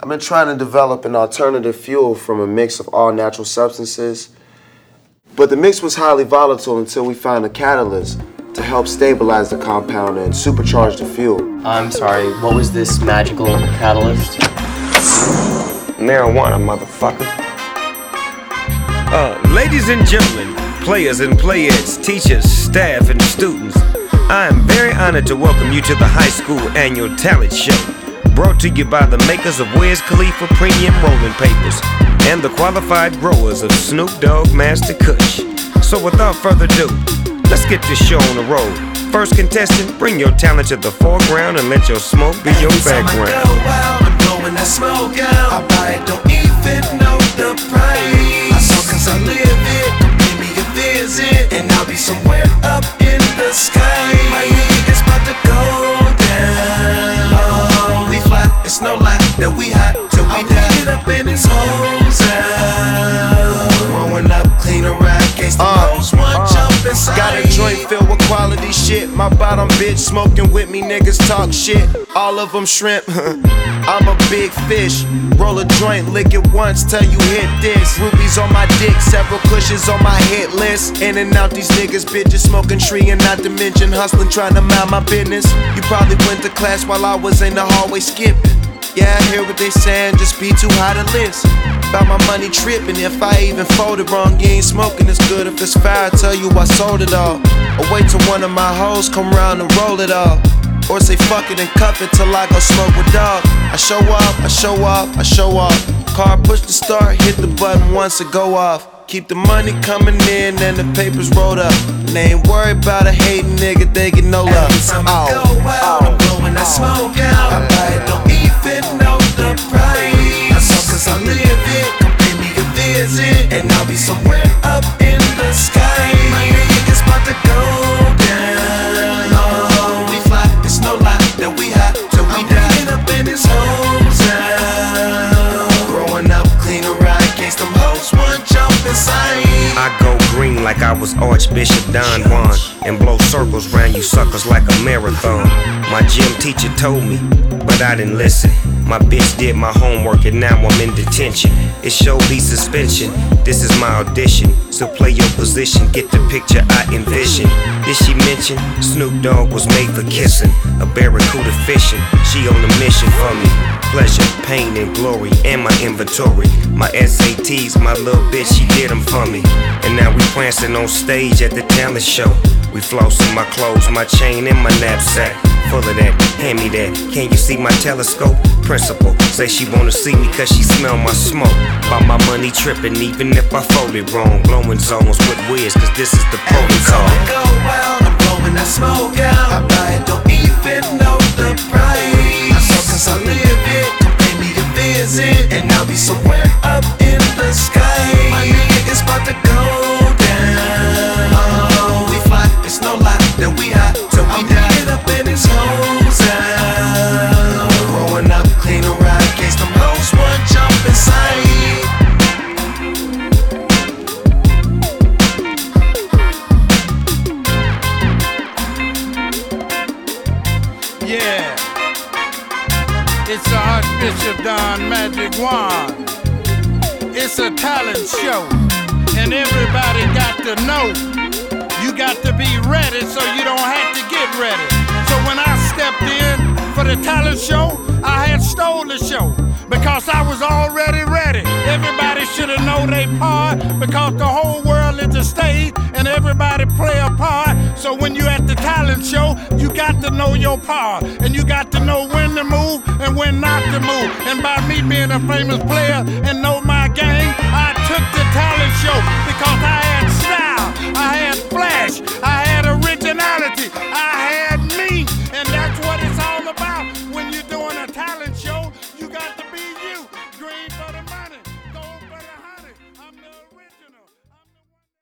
been trying to develop an alternative fuel from a mix of all natural substances, but the mix was highly volatile until we found a catalyst to help stabilize the compound and supercharge the fuel. I'm sorry, what was this magical catalyst? Marijuana, motherfucker. Ladies and gentlemen, players and playettes, teachers, staff, and students, I am very honored to welcome you to the high school annual talent show, brought to you by the makers of Wiz Khalifa Premium Rolling Papers and the qualified growers of Snoop Dogg Master Kush. So without further ado, let's get this show on the road. First contestant, bring your talent to the foreground and let your smoke be your background. I go out, I'm blowing that smoke out. I buy it, don't even know the price. I smoke 'cause I live it, pay me a visit, and I'll be somewhere up in the sky. My niggas about to go down. Oh, we fly, it's no lie that we hot till we die. Get up in his hoes out. Growing up, clean a ride, case the most one jump inside. Got a joint filled with quality shit. My bottom bitch smoking with me, niggas talk shit. All of them shrimp. I'm a big fish. Roll a joint, lick it once, tell you hit this. Rubies on my dick, several cushions on my hit list. In and out these niggas, bitches smoking tree, and not to mention hustling, trying to mind my business. You probably went to class while I was in the hallway skipping. Yeah, I hear what they saying, just be too high to listen. About my money tripping, if I even folded wrong, you ain't smoking as good. If it's fire, I tell you I sold it all. Or wait till one of my hoes come round and roll it all. Or say fuck it and cuff it till I go smoke with dog. I show up, I show off, I show off. Car push the start, hit the button once it go off. Keep the money coming in and the papers rolled up. And they ain't worried about a hating nigga, they get no love. Every time I go out, I'm blowing that smoke out. I buy it, don't even know the price. I smoke 'cause I live it, come pay me a visit, and I'll be somewhere up in the sky. My niggas about to go down. Oh, we fly, it's no lie that we hot till we die. Get up in his hoes out. Growing up, clean a ride, in case them hoes one jump inside. I go green like I was Archbishop Don Juan and blow circles round you suckers like a marathon. My gym teacher told me, but I didn't listen. My bitch did my homework and now I'm in detention. It showed be suspension, this is my audition. So play your position, get the picture I envision. Did she mention Snoop Dogg was made for kissing? A barracuda fishing, she on a mission for me. Pleasure, pain, and glory, and my inventory. My SATs, my little bitch, she did them for me. And now we prancing on stage at the talent show. We flossing my clothes, my chain, and my knapsack. Full of that, hand me that. Can you see my telescope? Principal, say she wanna see me 'cause she smell my smoke. By my money tripping, even if I fold it wrong. Glowing zones with Wiz, 'cause this is the protocol. Every time I go out, I'm blowing that smoke out. I buy it, don't even know the price. I smoke 'cause I live it, come pay me a visit, and I'll be somewhere up in the sky. My niggas about to go down. Oh, we fly, it's no lie that we hot till we die. Get up in his hoes out. Growing up, clean a ride, in case them hoes one jump inside. Yeah, it's the Archbishop Don Magic Wand. It's a talent show, and everybody got to know. You got to be ready so you don't have to get ready. So when I stepped in for the talent show, I had stole the show because I was already ready. Everybody should have known their part because the whole world is a stage and everybody play a part. So when you at the talent show, you got to know your part and you got to know when to move and when not to move. And by me being a famous player and know my